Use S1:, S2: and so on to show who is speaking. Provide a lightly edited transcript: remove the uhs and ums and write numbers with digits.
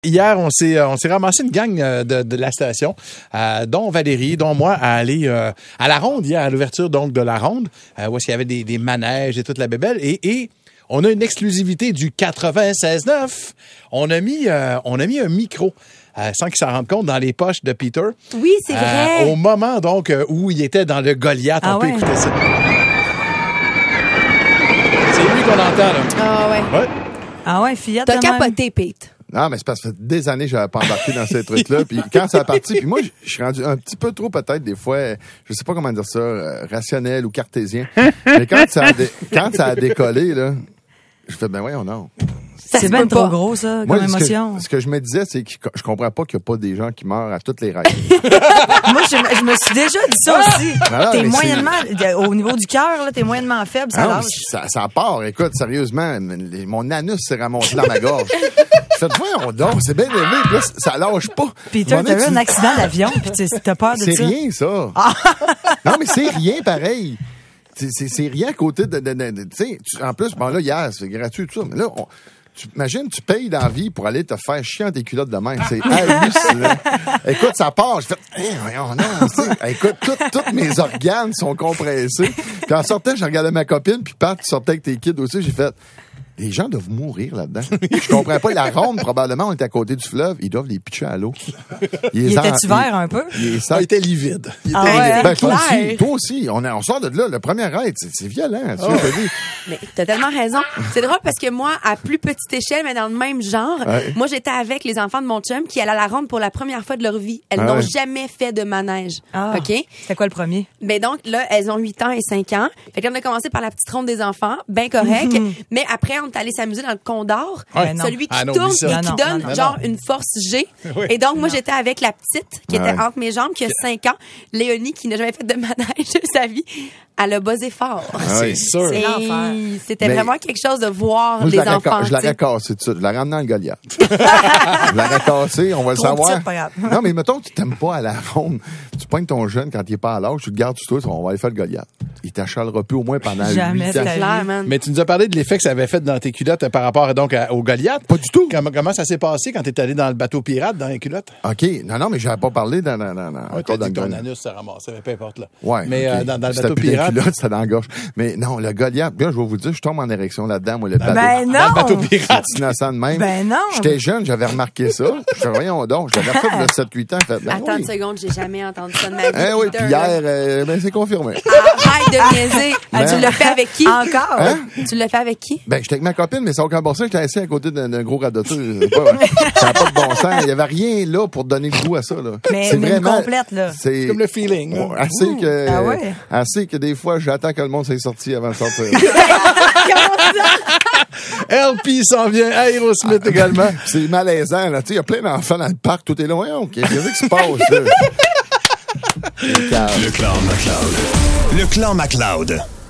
S1: Hier, on s'est ramassé une gang de la station, dont Valérie, dont moi, à aller à la Ronde hier, à l'ouverture donc de la Ronde, où il y avait des manèges et toute la bébelle. Et on a une exclusivité du 96.9. On a mis un micro. Sans qu'il s'en rende compte, dans les poches de Peter.
S2: Oui, c'est vrai.
S1: Au moment, donc, où il était dans le Goliath. On peut écouter ça. C'est lui qu'on entend, là.
S2: Ah ouais.
S3: Ah ouais, fillette.
S2: T'as capoté, Pete.
S4: Non, mais c'est parce que ça fait des années que j'avais pas embarqué dans ces trucs-là. Puis quand ça a parti, puis moi, je suis rendu un petit peu trop, peut-être, des fois, je sais pas comment dire ça, rationnel ou cartésien. Mais quand ça a décollé, là, je fais, ben voyons, non.
S3: C'est bien trop gros, ça, comme émotion.
S4: Ce que je me disais, c'est que je comprends pas qu'il n'y a pas des gens qui meurent à toutes les règles.
S3: Moi, je me suis déjà dit ça aussi.
S4: Alors,
S3: t'es moyennement, au niveau du cœur, là, t'es moyennement faible, ça lâche.
S4: Ça part. Écoute, sérieusement, mon anus s'est remonté dans ma gorge. Faites voyons donc, c'est bien élevé, puis là, ça lâche pas.
S3: Peter, t'as eu un accident d'avion, puis t'as peur de ça.
S4: C'est rien, ça. Non, mais c'est rien pareil. C'est rien à côté de tu sais, en plus, bon là, hier, c'est gratuit, tout ça, mais là, imagine, tu payes dans la vie pour aller te faire chier dans tes culottes de même. C'est hallucinant. Écoute, ça part. Je fais, écoute, tous mes organes sont compressés. Puis en sortant, je regardais ma copine, puis Pat, tu sortais avec tes kids aussi, j'ai fait, les gens doivent mourir là-dedans. Je comprends pas. La Ronde, probablement, on est à côté du fleuve. Ils doivent les pitcher à l'eau.
S3: Il était-tu vert un peu?
S1: Il était livide.
S4: Ben, toi aussi. On sort de là. Le premier raid, c'est violent. Tu vois,
S2: mais t'as tellement raison. C'est drôle parce que moi, à plus petite échelle, mais dans le même genre, moi, j'étais avec les enfants de mon chum qui allaient à la Ronde pour la première fois de leur vie. Elles n'ont jamais fait de manège. OK?
S3: C'était quoi le premier?
S2: Ben donc, là, elles ont 8 ans et 5 ans. Fait qu'on a commencé par la petite ronde des enfants. Ben correct. Mais après, on est allé s'amuser dans le Condor. Celui qui tourne et qui donne genre une force G. Oui. Et donc, moi, j'étais avec la petite qui était entre mes jambes, qui a 5 ans. Léonie, qui n'a jamais fait de manège de sa vie. Elle a buzzé fort.
S1: C'est sûr.
S2: C'est l'enfer. C'était vraiment quelque chose de voir les enfants.
S4: Je l'aurais cassé tout de suite. Je l'aurais ramené dans le Goliath. Je l'aurais cassé, on va le savoir. Non, mais mettons, tu t'aimes pas à la Ronde. Tu pognes ton jeune quand il est pas à l'âge, tu te gardes sur toi, on va aller faire le Goliath. Il t'achalera plus au moins pendant 8 ans.
S1: Mais tu nous as parlé de l'effet que ça avait fait dans tes culottes par rapport donc au Goliath.
S4: Pas du tout.
S1: Comment ça s'est passé quand t'es allé dans le bateau pirate dans les culottes?
S4: OK. Non, mais j'avais pas parlé dans
S1: ton anus se ramassait, peu importe là.
S4: Ouais.
S1: Mais dans le bateau pirate.
S4: C'était dans la gorge. Mais non, le Goliath, bien, je vais vous dire, je tombe en érection là-dedans, moi, le bateau.
S3: Ben non!
S1: Dans le bateau pirate.
S4: C'est innocent de même.
S3: Ben non!
S4: J'étais jeune, j'avais remarqué ça. Je fais, voyons donc, j'avais fait de 7-8 ans.
S2: Attends une seconde, j'ai jamais entendu ça de ma vie.
S4: Oui, puis hier, c'est confirmé.
S2: Arrête de niaiser. Tu l'as fait avec qui?
S3: Encore?
S4: Hein?
S2: Tu l'as fait avec qui?
S4: Ben, j'étais avec ma copine, mais sans aucun bon sens, j'étais assis à côté d'un gros radoteur. Ça n'a pas de bon sens. Il n'y avait rien là pour donner le goût à ça, là.
S3: Mais c'est vraiment complète, là.
S4: C'est
S1: comme le feeling.
S4: Assez que des fois, j'attends que le monde s'est sorti avant de sortir.
S1: LP s'en vient, Aerosmith également.
S4: C'est malaisant, là. Tu sais, il y a plein d'enfants dans le parc, tout est loin. Qu'est-ce qui se passe, là?
S5: Le Clan McLeod. Le Clan McLeod.